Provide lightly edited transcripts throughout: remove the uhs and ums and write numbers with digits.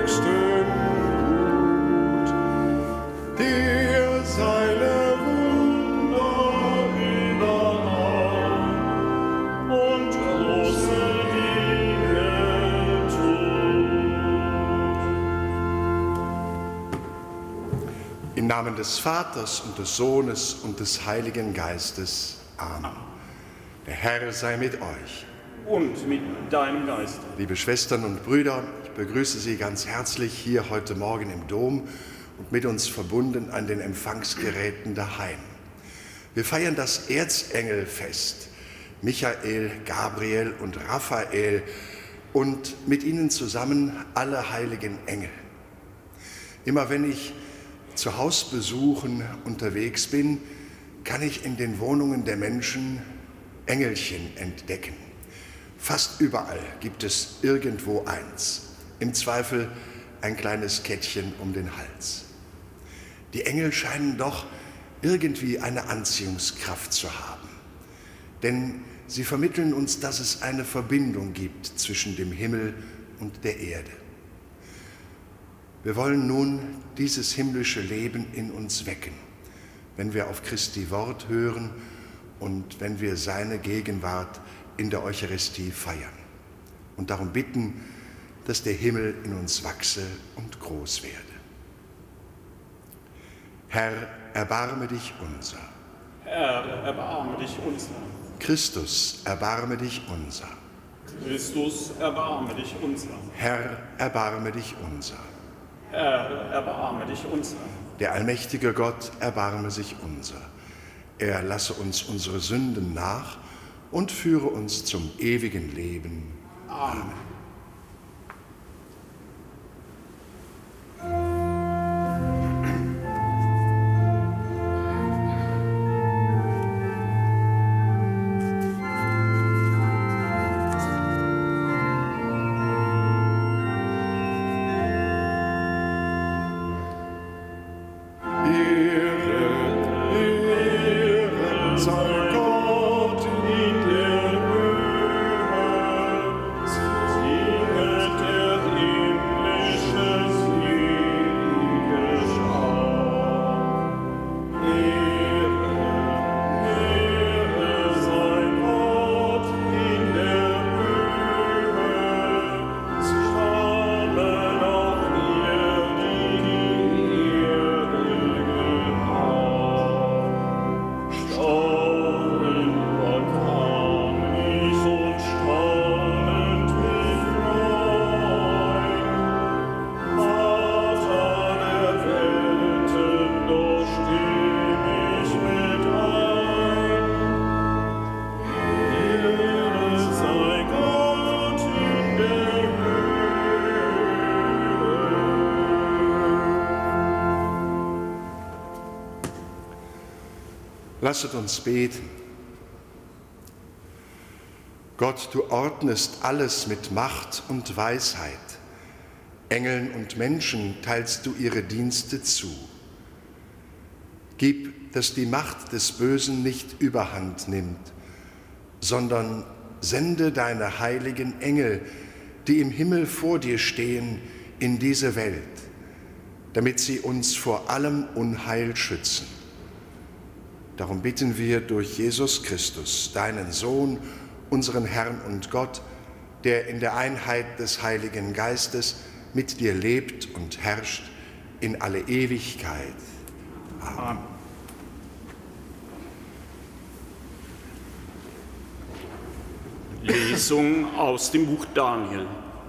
höchsten Gut, der seine Wunder überall und große Dinge tut. Im Namen des Vaters und des Sohnes und des Heiligen Geistes. Amen. Der Herr sei mit euch. Und mit deinem Geist. Liebe Schwestern und Brüder, ich begrüße Sie ganz herzlich hier heute Morgen im Dom und mit uns verbunden an den Empfangsgeräten daheim. Wir feiern das Erzengelfest. Michael, Gabriel und Raphael und mit ihnen zusammen alle heiligen Engel. Immer wenn ich zu Hausbesuchen unterwegs bin, kann ich in den Wohnungen der Menschen Engelchen entdecken. Fast überall gibt es irgendwo eins, im Zweifel ein kleines Kettchen um den Hals. Die Engel scheinen doch irgendwie eine Anziehungskraft zu haben, denn sie vermitteln uns, dass es eine Verbindung gibt zwischen dem Himmel und der Erde. Wir wollen nun dieses himmlische Leben in uns wecken, wenn wir auf Christi Wort hören und wenn wir seine Gegenwart in der Eucharistie feiern und darum bitten, dass der Himmel in uns wachse und groß werde. Herr, erbarme dich unser. Herr, erbarme dich unser. Christus, erbarme dich unser. Christus, erbarme dich unser. Herr, erbarme dich unser. Herr, erbarme dich unser. Der allmächtige Gott, erbarme sich unser. Er lasse uns unsere Sünden nach und führe uns zum ewigen Leben. Amen. Lasset uns beten. Gott, du ordnest alles mit Macht und Weisheit. Engeln und Menschen teilst du ihre Dienste zu. Gib, dass die Macht des Bösen nicht überhand nimmt, sondern sende deine heiligen Engel, die im Himmel vor dir stehen, in diese Welt, damit sie uns vor allem Unheil schützen. Darum bitten wir durch Jesus Christus, deinen Sohn, unseren Herrn und Gott, der in der Einheit des Heiligen Geistes mit dir lebt und herrscht in alle Ewigkeit. Amen. Lesung aus dem Buch Daniel.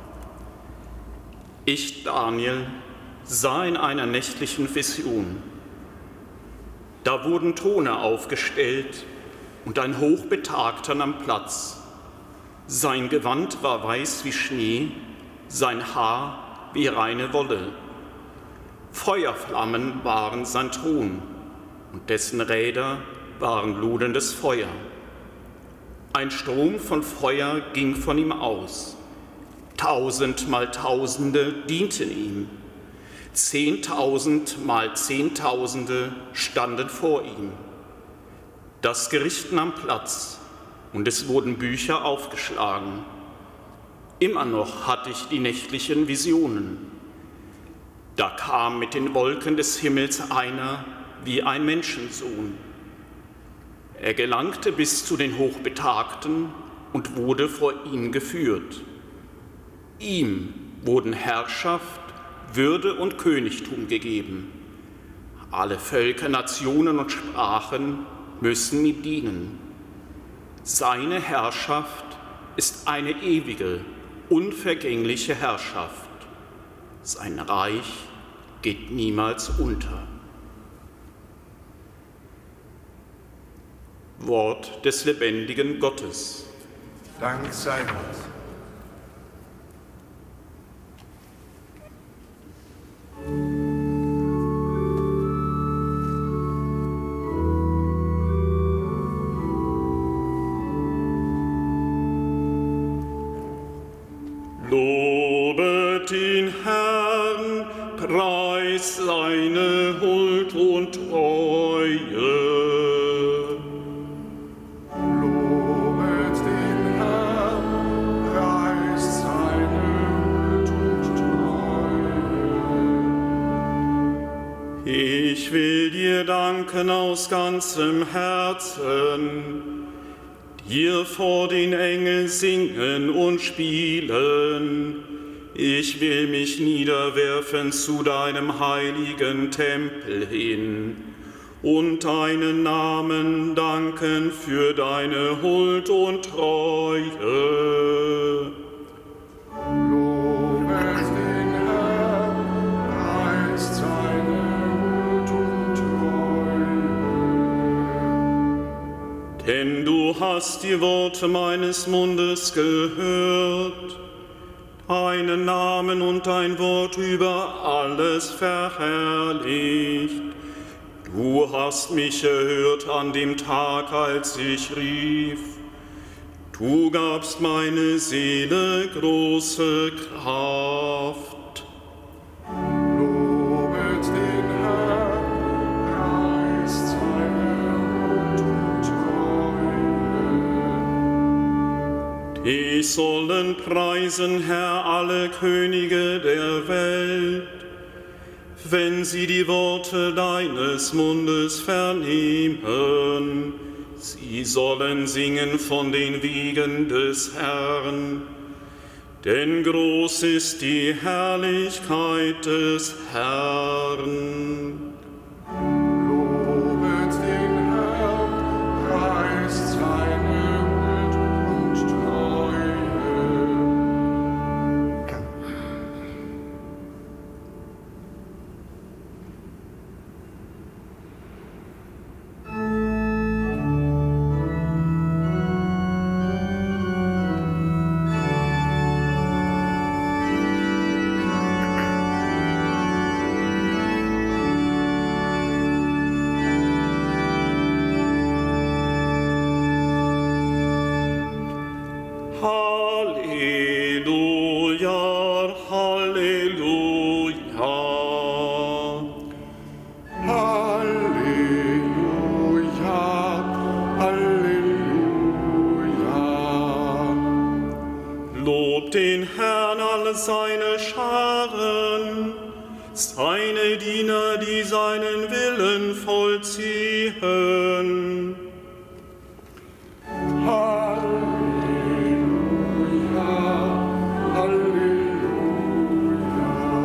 Ich, Daniel, sah in einer nächtlichen Vision. Da wurden Throne aufgestellt und ein Hochbetagter nahm Platz. Sein Gewand war weiß wie Schnee, sein Haar wie reine Wolle. Feuerflammen waren sein Thron und dessen Räder waren ludendes Feuer. Ein Strom von Feuer ging von ihm aus. 1000 mal Tausende dienten ihm. 10.000 mal Zehntausende standen vor ihm. Das Gericht nahm Platz und es wurden Bücher aufgeschlagen. Immer noch hatte ich die nächtlichen Visionen. Da kam mit den Wolken des Himmels einer wie ein Menschensohn. Er gelangte bis zu den Hochbetagten und wurde vor ihn geführt. Ihm wurden Herrschaft, Würde und Königtum gegeben. Alle Völker, Nationen und Sprachen müssen ihm dienen. Seine Herrschaft ist eine ewige, unvergängliche Herrschaft. Sein Reich geht niemals unter. Wort des lebendigen Gottes. Dank sei Gott. Lobet den Herrn, preist seine Huld und Treue. Lobet den Herrn, preist seine Huld und Treue. Ich will dir danken aus ganzem Herzen, dir vor den Engeln singen und spielen. Ich will mich niederwerfen zu deinem heiligen Tempel hin und deinen Namen danken für deine Huld und Treue. Lobet den Herrn, preist seine Huld und Treue. Denn du hast die Worte meines Mundes gehört, deinen Namen und dein Wort über alles verherrlicht. Du hast mich erhört an dem Tag, als ich rief. Du gabst meine Seele große Kraft. Lobet den Herrn, preist seine Huld und Treue. Dich sollen preisen, Herr, alle Könige der Welt, wenn sie die Worte deines Mundes vernehmen. Sie sollen singen von den Wegen des Herrn, denn groß ist die Herrlichkeit des Herrn. Lobet den Herrn, preist seine Huld und Treue. Halleluja, Halleluja. Halleluja, Halleluja. Lobt den Herrn alle seine Scharen, seine Diener, die seinen Willen vollziehen. Halleluja, Halleluja.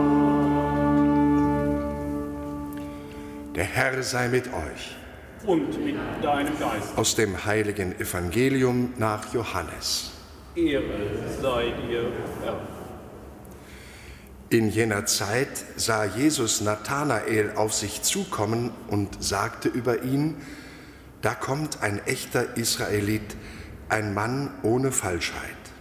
Der Herr sei mit euch. Und mit deinem Geist. Aus dem heiligen Evangelium nach Johannes. Ehre sei dir, Herr. In jener Zeit sah Jesus Nathanael auf sich zukommen und sagte über ihn: Da kommt ein echter Israelit, ein Mann ohne Falschheit.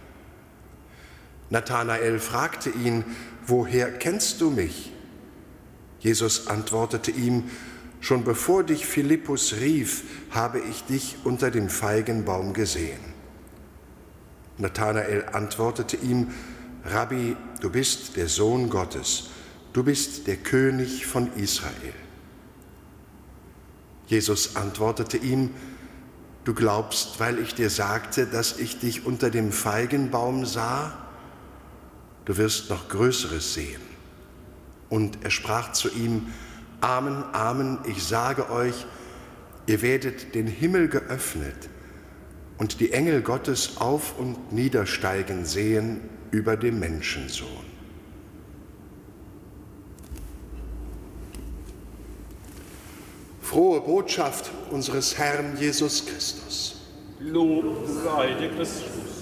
Nathanael fragte ihn: Woher kennst du mich? Jesus antwortete ihm: Schon bevor dich Philippus rief, habe ich dich unter dem Feigenbaum gesehen. Nathanael antwortete ihm: Rabbi, du bist der Sohn Gottes, du bist der König von Israel. Jesus antwortete ihm: Du glaubst, weil ich dir sagte, dass ich dich unter dem Feigenbaum sah? Du wirst noch Größeres sehen. Und er sprach zu ihm: Amen, Amen, ich sage euch, ihr werdet den Himmel geöffnet und die Engel Gottes auf und niedersteigen sehen über dem Menschensohn. Frohe Botschaft unseres Herrn Jesus Christus. Lob sei dir Christus.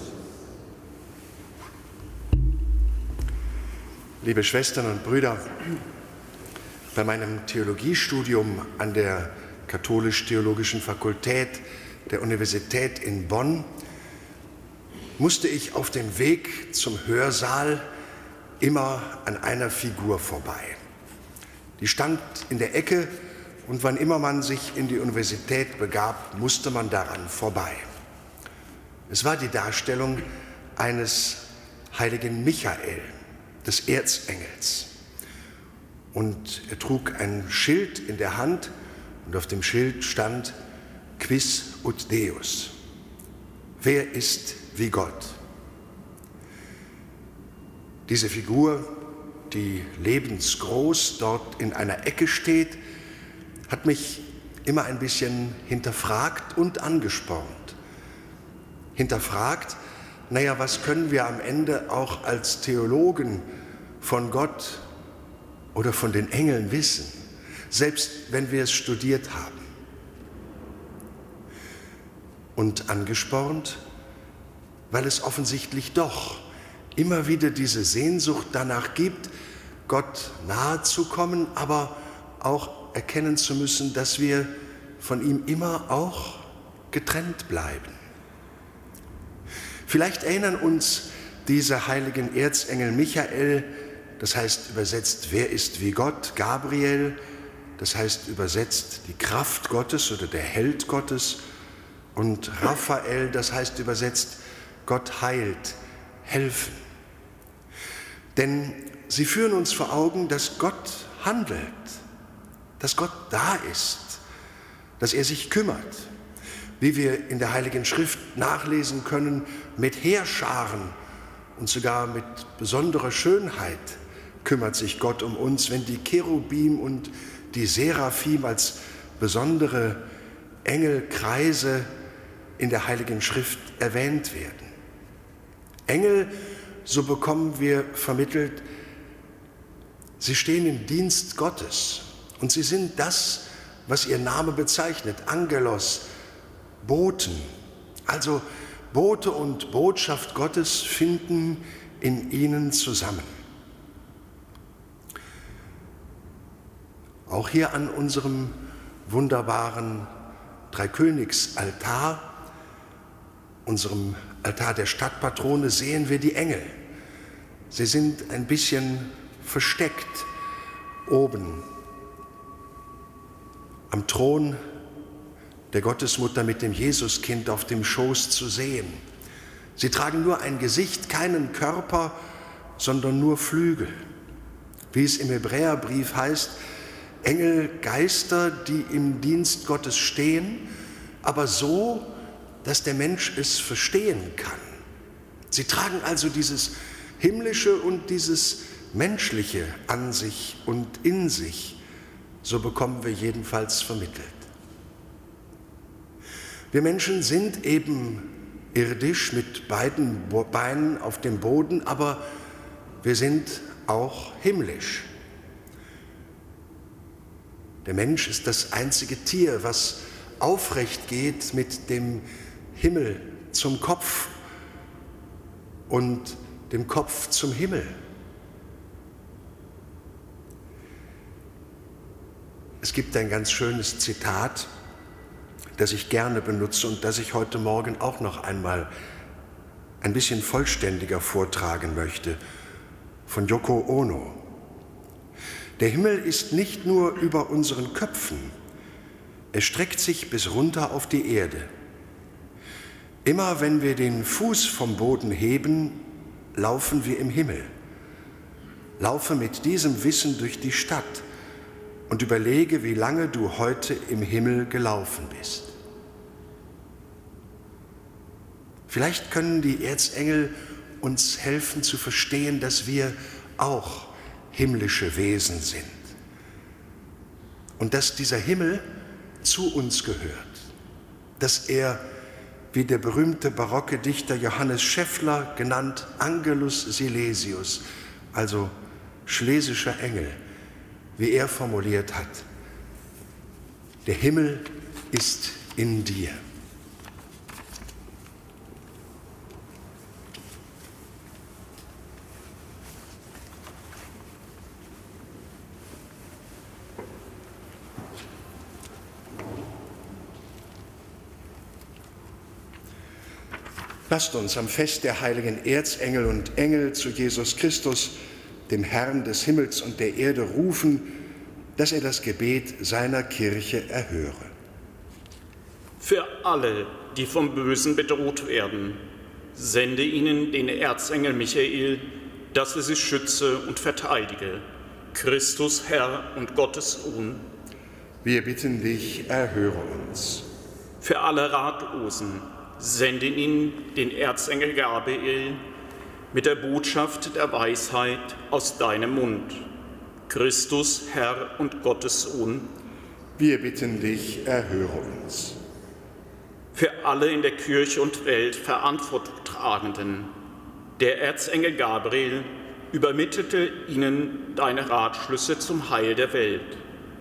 Liebe Schwestern und Brüder, bei meinem Theologiestudium an der Katholisch-Theologischen Fakultät der Universität in Bonn musste ich auf dem Weg zum Hörsaal immer an einer Figur vorbei. Die stand in der Ecke und wann immer man sich in die Universität begab, musste man daran vorbei. Es war die Darstellung eines heiligen Michael, des Erzengels. Und er trug ein Schild in der Hand und auf dem Schild stand: Quis ut Deus? Wer ist wie Gott? Diese Figur, die lebensgroß dort in einer Ecke steht, hat mich immer ein bisschen hinterfragt und angespornt. Hinterfragt, naja, was können wir am Ende auch als Theologen von Gott oder von den Engeln wissen, selbst wenn wir es studiert haben? Und angespornt, weil es offensichtlich doch immer wieder diese Sehnsucht danach gibt, Gott nahe zu kommen, aber auch erkennen zu müssen, dass wir von ihm immer auch getrennt bleiben. Vielleicht erinnern uns diese heiligen Erzengel Michael, das heißt übersetzt, wer ist wie Gott, Gabriel, das heißt übersetzt die Kraft Gottes oder der Held Gottes, und Raphael, das heißt übersetzt, Gott heilt, helfen. Denn sie führen uns vor Augen, dass Gott handelt, dass Gott da ist, dass er sich kümmert, wie wir in der Heiligen Schrift nachlesen können, mit Heerscharen und sogar mit besonderer Schönheit kümmert sich Gott um uns, wenn die Cherubim und die Seraphim als besondere Engelkreise in der Heiligen Schrift erwähnt werden. Engel, so bekommen wir vermittelt, sie stehen im Dienst Gottes und sie sind das, was ihr Name bezeichnet, Angelos, Boten. Also Bote und Botschaft Gottes finden in ihnen zusammen. Auch hier an unserem wunderbaren Dreikönigsaltar, unserem Altar der Stadtpatrone, sehen wir die Engel. Sie sind ein bisschen versteckt oben am Thron der Gottesmutter mit dem Jesuskind auf dem Schoß zu sehen. Sie tragen nur ein Gesicht, keinen Körper, sondern nur Flügel. Wie es im Hebräerbrief heißt, Engel, Geister, die im Dienst Gottes stehen, aber so, dass der Mensch es verstehen kann. Sie tragen also dieses Himmlische und dieses Menschliche an sich und in sich, so bekommen wir jedenfalls vermittelt. Wir Menschen sind eben irdisch mit beiden Beinen auf dem Boden, aber wir sind auch himmlisch. Der Mensch ist das einzige Tier, was aufrecht geht mit dem Himmel zum Kopf und dem Kopf zum Himmel. Es gibt ein ganz schönes Zitat, das ich gerne benutze und das ich heute Morgen auch noch einmal ein bisschen vollständiger vortragen möchte, von Yoko Ono. Der Himmel ist nicht nur über unseren Köpfen, er streckt sich bis runter auf die Erde. Immer wenn wir den Fuß vom Boden heben, laufen wir im Himmel. Laufe mit diesem Wissen durch die Stadt und überlege, wie lange du heute im Himmel gelaufen bist. Vielleicht können die Erzengel uns helfen zu verstehen, dass wir auch himmlische Wesen sind. Und dass dieser Himmel zu uns gehört, dass er, wie der berühmte barocke Dichter Johannes Scheffler, genannt Angelus Silesius, also schlesischer Engel, wie er formuliert hat: Der Himmel ist in dir. Lasst uns am Fest der heiligen Erzengel und Engel zu Jesus Christus, dem Herrn des Himmels und der Erde, rufen, dass er das Gebet seiner Kirche erhöre. Für alle, die vom Bösen bedroht werden, sende ihnen den Erzengel Michael, dass er sie schütze und verteidige. Christus, Herr und Gottes Sohn. Wir bitten dich, erhöre uns. Für alle Ratlosen, sende ihnen den Erzengel Gabriel mit der Botschaft der Weisheit aus deinem Mund. Christus, Herr und Gottes Sohn. Wir bitten dich, erhöre uns. Für alle in der Kirche und Welt Verantwortung tragenden, der Erzengel Gabriel übermittelte ihnen deine Ratschlüsse zum Heil der Welt.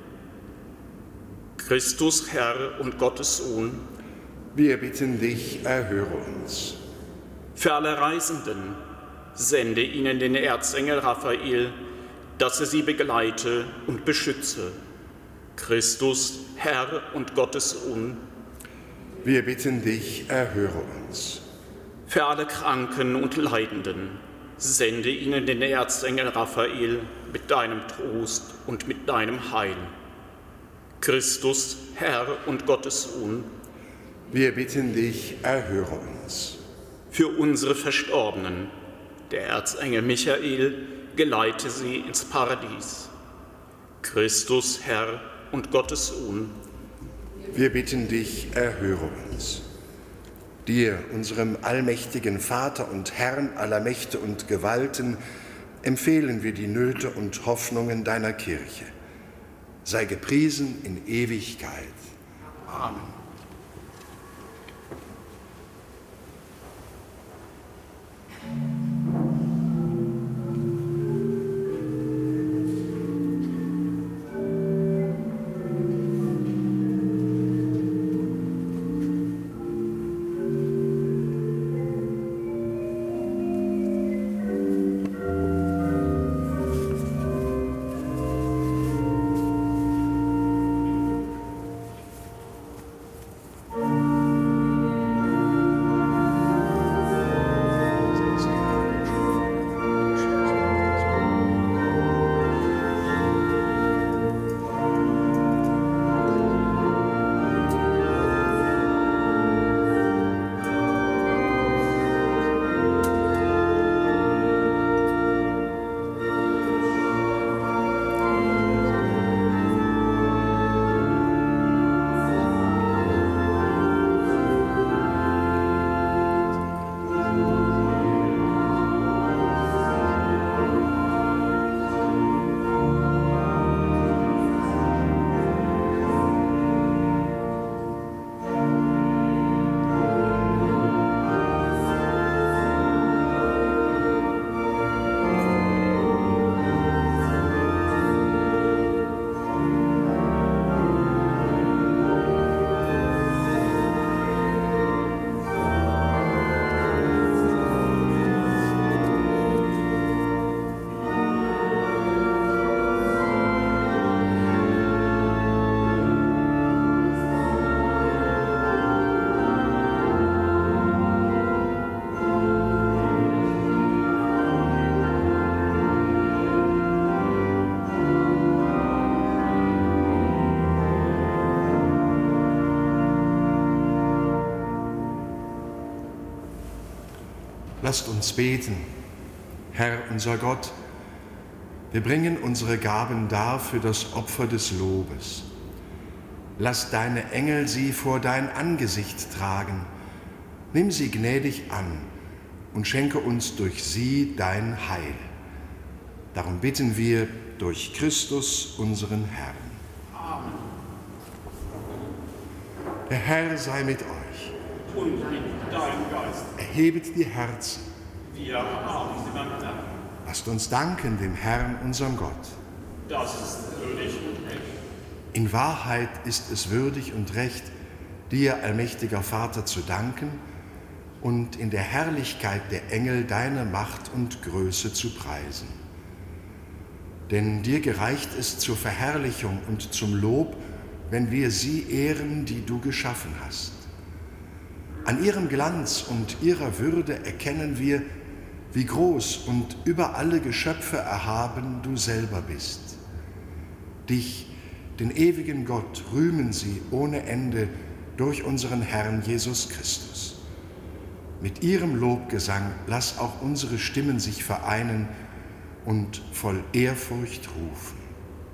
Christus, Herr und Gottes Sohn. Wir bitten dich, erhöre uns. Für alle Reisenden, sende ihnen den Erzengel Raphael, dass er sie begleite und beschütze. Christus, Herr und Gottes Sohn. Wir bitten dich, erhöre uns. Für alle Kranken und Leidenden, sende ihnen den Erzengel Raphael mit deinem Trost und mit deinem Heil. Christus, Herr und Gottes Sohn. Wir bitten dich, erhöre uns. Für unsere Verstorbenen, der Erzengel Michael, geleite sie ins Paradies. Christus, Herr und Gottes Sohn. Wir bitten dich, erhöre uns. Dir, unserem allmächtigen Vater und Herrn aller Mächte und Gewalten, empfehlen wir die Nöte und Hoffnungen deiner Kirche. Sei gepriesen in Ewigkeit. Amen. Lasst uns beten. Herr, unser Gott, wir bringen unsere Gaben dar für das Opfer des Lobes. Lass deine Engel sie vor dein Angesicht tragen. Nimm sie gnädig an und schenke uns durch sie dein Heil. Darum bitten wir durch Christus, unseren Herrn. Amen. Der Herr sei mit euch. Und mit deinem Geist. Erhebet die Herzen. Wir haben sie beim Herrn. Lasst uns danken dem Herrn, unserem Gott. Das ist würdig und recht. In Wahrheit ist es würdig und recht, dir, allmächtiger Vater, zu danken und in der Herrlichkeit der Engel deine Macht und Größe zu preisen. Denn dir gereicht es zur Verherrlichung und zum Lob, wenn wir sie ehren, die du geschaffen hast. An ihrem Glanz und ihrer Würde erkennen wir, wie groß und über alle Geschöpfe erhaben du selber bist. Dich, den ewigen Gott, rühmen sie ohne Ende durch unseren Herrn Jesus Christus. Mit ihrem Lobgesang lass auch unsere Stimmen sich vereinen und voll Ehrfurcht rufen.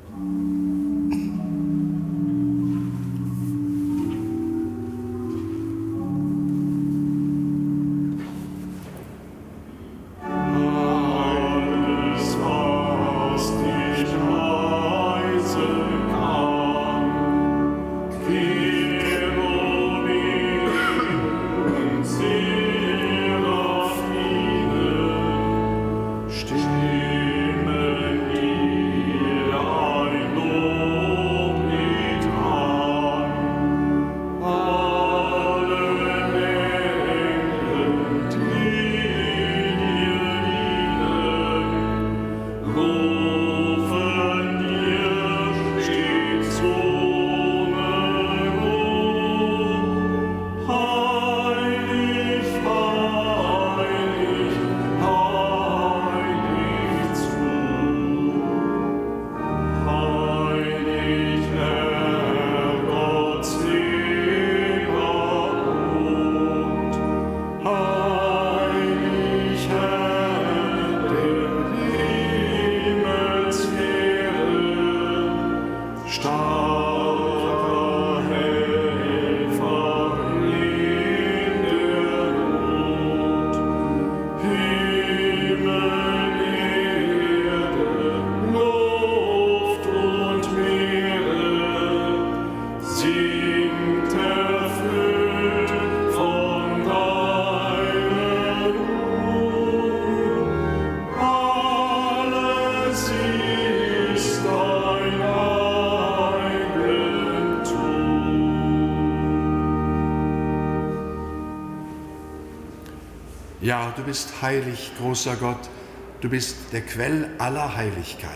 Ja, du bist heilig, großer Gott, du bist der Quell aller Heiligkeit.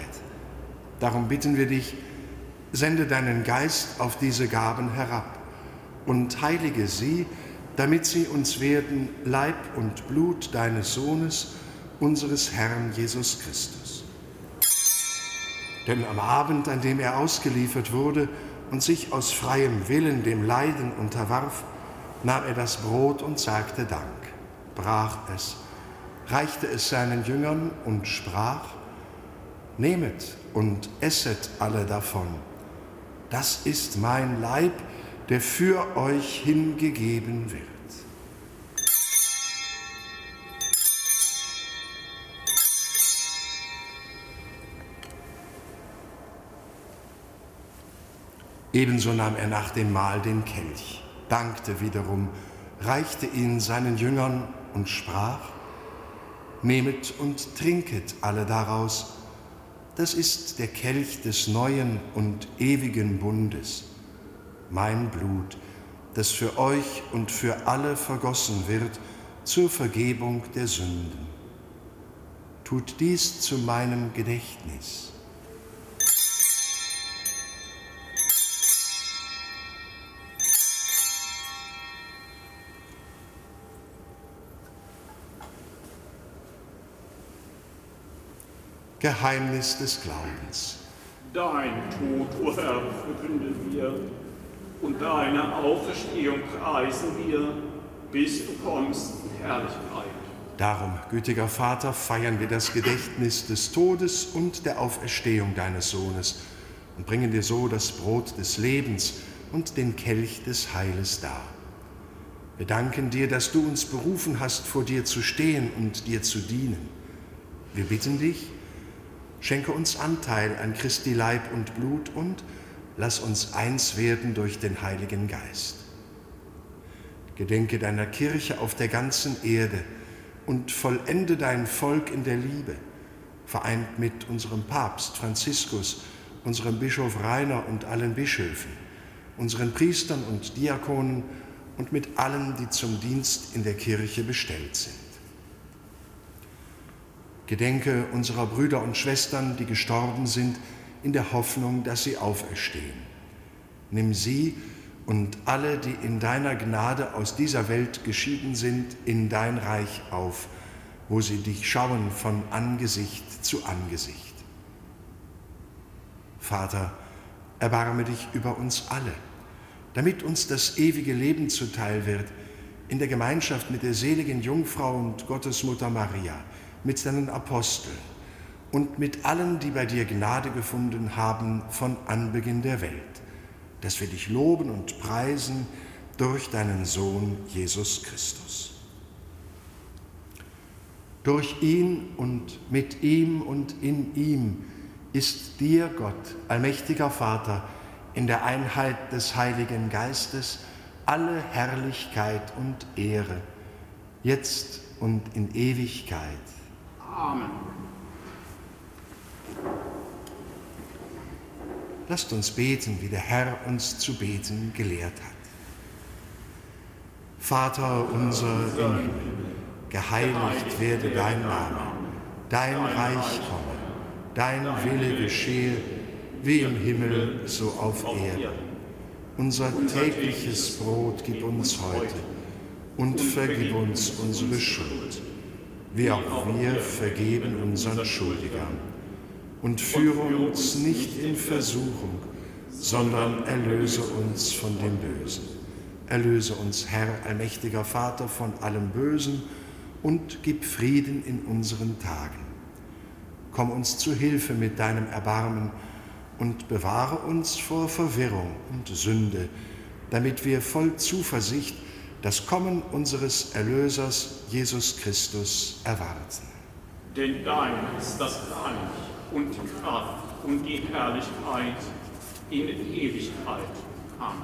Darum bitten wir dich, sende deinen Geist auf diese Gaben herab und heilige sie, damit sie uns werden Leib und Blut deines Sohnes, unseres Herrn Jesus Christus. Denn am Abend, an dem er ausgeliefert wurde und sich aus freiem Willen dem Leiden unterwarf, nahm er das Brot und sagte Dank, brach es, reichte es seinen Jüngern und sprach: Nehmet und esset alle davon. Das ist mein Leib, der für euch hingegeben wird. Ebenso nahm er nach dem Mahl den Kelch, dankte wiederum, reichte ihn seinen Jüngern und sprach: Nehmet und trinket alle daraus. Das ist der Kelch des neuen und ewigen Bundes, mein Blut, das für euch und für alle vergossen wird zur Vergebung der Sünden. Tut dies zu meinem Gedächtnis. Geheimnis des Glaubens. Dein Tod, o Herr, verkünden wir, und deine Auferstehung preisen wir, bis du kommst in Herrlichkeit. Darum, gütiger Vater, feiern wir das Gedächtnis des Todes und der Auferstehung deines Sohnes und bringen dir so das Brot des Lebens und den Kelch des Heiles dar. Wir danken dir, dass du uns berufen hast, vor dir zu stehen und dir zu dienen. Wir bitten dich, Schenke uns Anteil an Christi Leib und Blut und lass uns eins werden durch den Heiligen Geist. Gedenke deiner Kirche auf der ganzen Erde und vollende dein Volk in der Liebe, vereint mit unserem Papst Franziskus, unserem Bischof Rainer und allen Bischöfen, unseren Priestern und Diakonen und mit allen, die zum Dienst in der Kirche bestellt sind. Gedenke unserer Brüder und Schwestern, die gestorben sind, in der Hoffnung, dass sie auferstehen. Nimm sie und alle, die in deiner Gnade aus dieser Welt geschieden sind, in dein Reich auf, wo sie dich schauen von Angesicht zu Angesicht. Vater, erbarme dich über uns alle, damit uns das ewige Leben zuteil wird, in der Gemeinschaft mit der seligen Jungfrau und Gottesmutter Maria, mit deinen Aposteln und mit allen, die bei dir Gnade gefunden haben von Anbeginn der Welt, dass wir dich loben und preisen durch deinen Sohn Jesus Christus. Durch ihn und mit ihm und in ihm ist dir, Gott, allmächtiger Vater, in der Einheit des Heiligen Geistes alle Herrlichkeit und Ehre, jetzt und in Ewigkeit. Amen. Lasst uns beten, wie der Herr uns zu beten gelehrt hat. Vater unser im Himmel, geheiligt werde dein Name, dein Reich komme, dein Wille geschehe, wie im Himmel, so auf Erden. Unser tägliches Brot gib uns heute und vergib uns unsere Schuld, wie auch wir vergeben unseren Schuldigern. Und führe uns nicht in Versuchung, sondern erlöse uns von dem Bösen. Erlöse uns, Herr, allmächtiger Vater, von allem Bösen und gib Frieden in unseren Tagen. Komm uns zu Hilfe mit deinem Erbarmen und bewahre uns vor Verwirrung und Sünde, damit wir voll Zuversicht das Kommen unseres Erlösers Jesus Christus erwarten. Denn dein ist das Reich und die Kraft und die Herrlichkeit in Ewigkeit. Amen.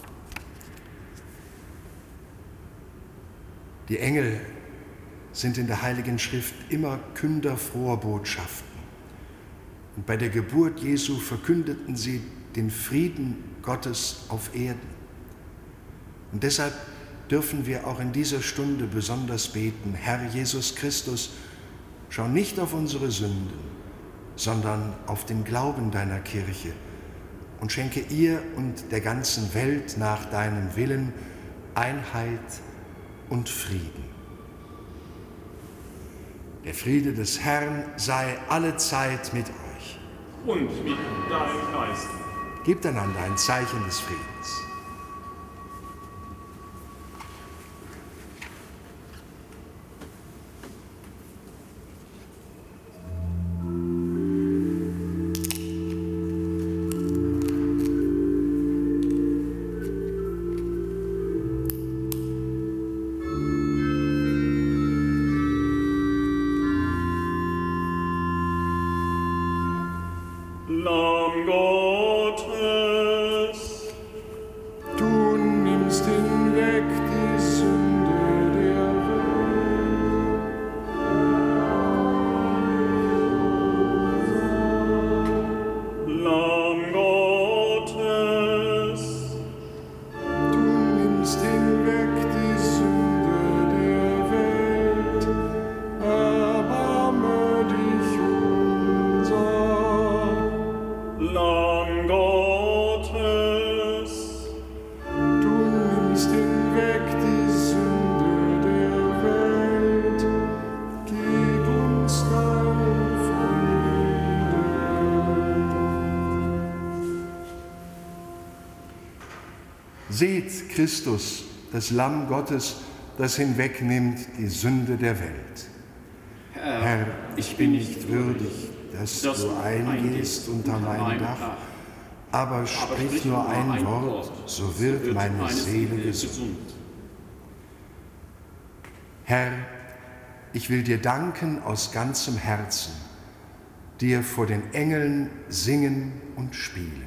Die Engel sind in der Heiligen Schrift immer Künder froher Botschaften. Und bei der Geburt Jesu verkündeten sie den Frieden Gottes auf Erden. Und deshalb dürfen wir auch in dieser Stunde besonders beten: Herr Jesus Christus, schau nicht auf unsere Sünden, sondern auf den Glauben deiner Kirche und schenke ihr und der ganzen Welt nach deinem Willen Einheit und Frieden. Der Friede des Herrn sei allezeit mit euch. Und mit deinem Geist. Gebt einander ein Zeichen des Friedens. Lamm Gottes, du nimmst hinweg die Sünde der Welt. Lamm Gottes, Du nimmst hinweg die Sünde der Welt. Erbarme dich unser. Lamm Gottes, Du nimmst hinweg die Sünde der Welt. Gib uns deinen Frieden. Seht Christus, das Lamm Gottes, das hinwegnimmt die Sünde der Welt. Herr, ich bin nicht würdig, dass du eingehst unter mein Dach, aber sprich nur ein Wort, so wird meine Seele gesund. Herr, ich will dir danken aus ganzem Herzen dir vor den Engeln singen und spielen.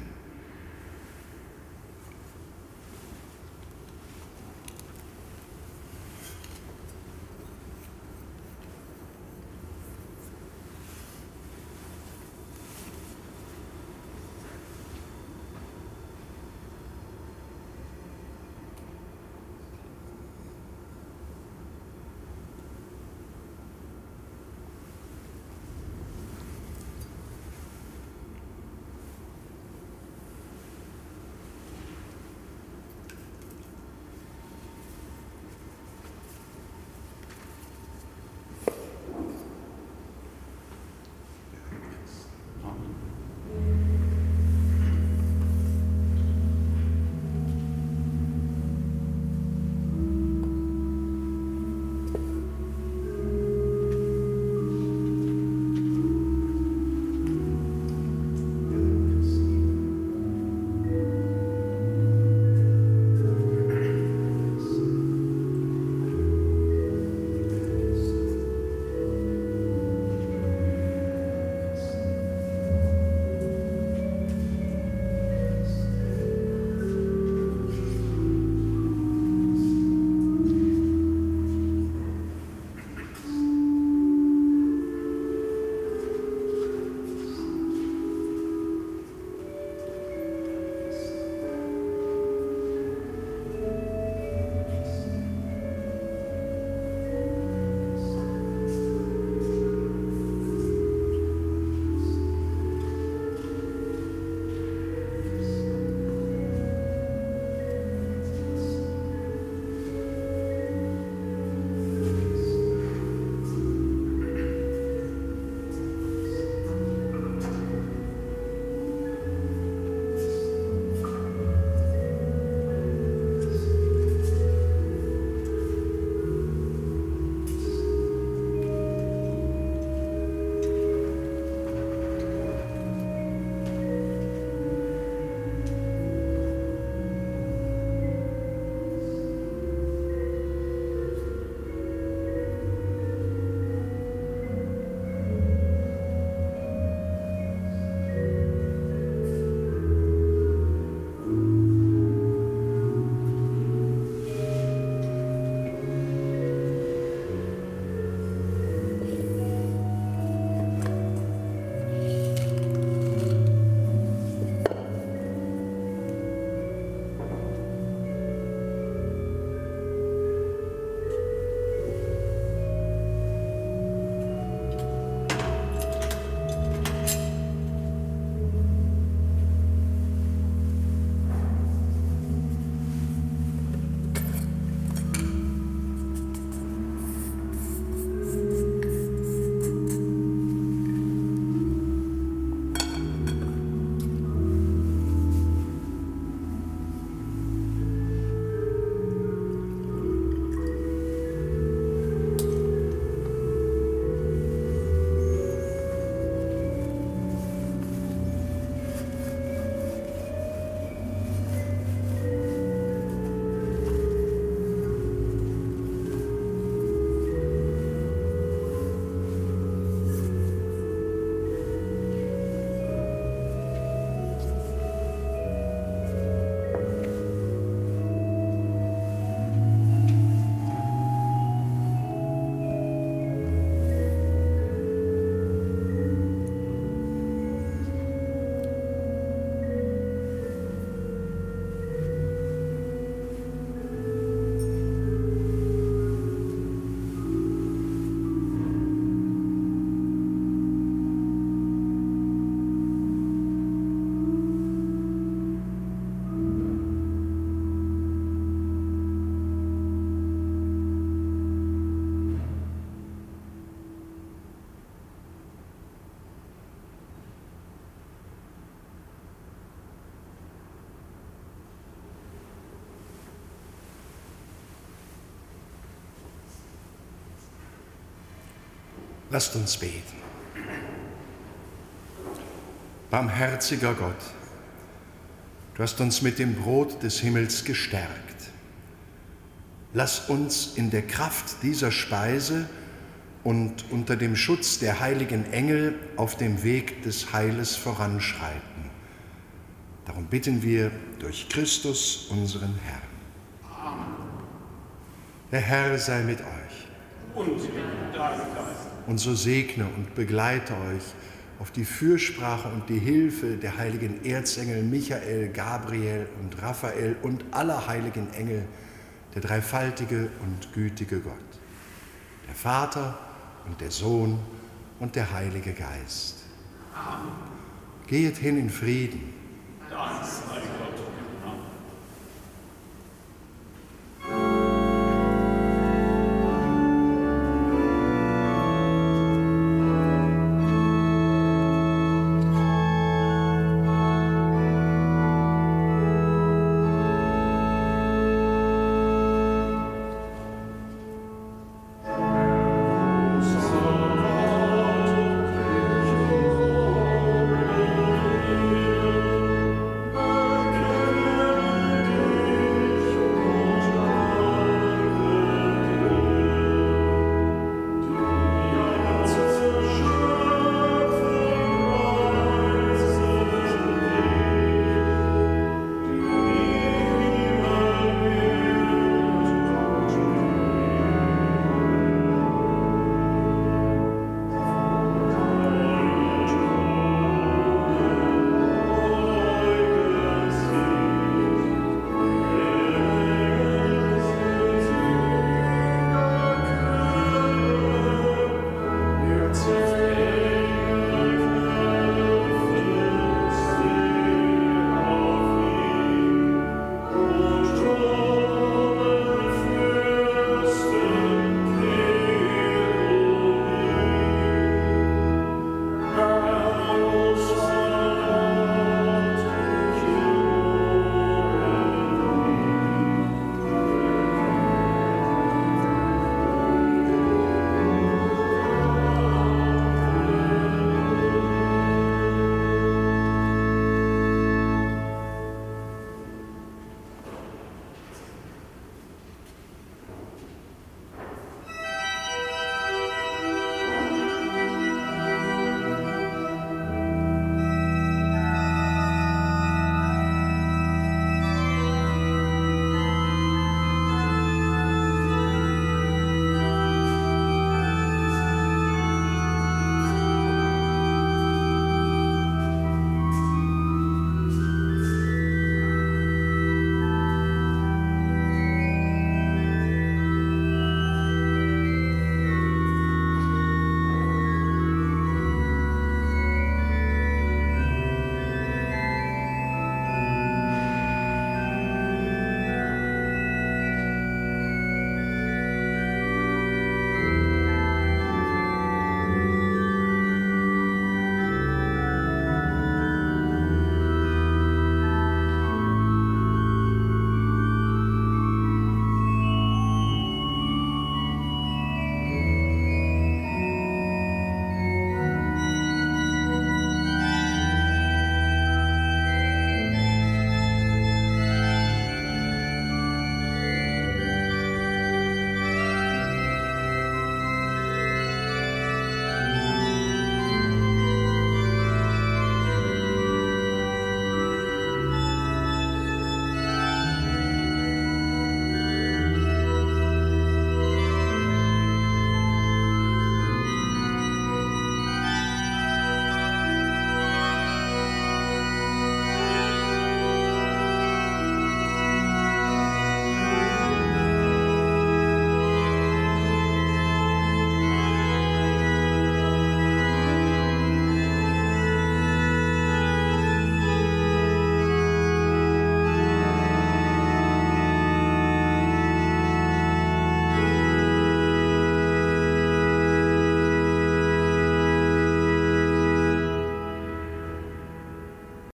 Lasst uns beten. Barmherziger Gott, du hast uns mit dem Brot des Himmels gestärkt. Lass uns in der Kraft dieser Speise und unter dem Schutz der heiligen Engel auf dem Weg des Heiles voranschreiten. Darum bitten wir durch Christus, unseren Herrn. Amen. Der Herr sei mit euch. Und mit deinem Geist. Und so segne und begleite euch auf die Fürsprache und die Hilfe der heiligen Erzengel Michael, Gabriel und Raphael und aller heiligen Engel, der dreifaltige und gütige Gott, der Vater und der Sohn und der Heilige Geist. Amen. Gehet hin in Frieden.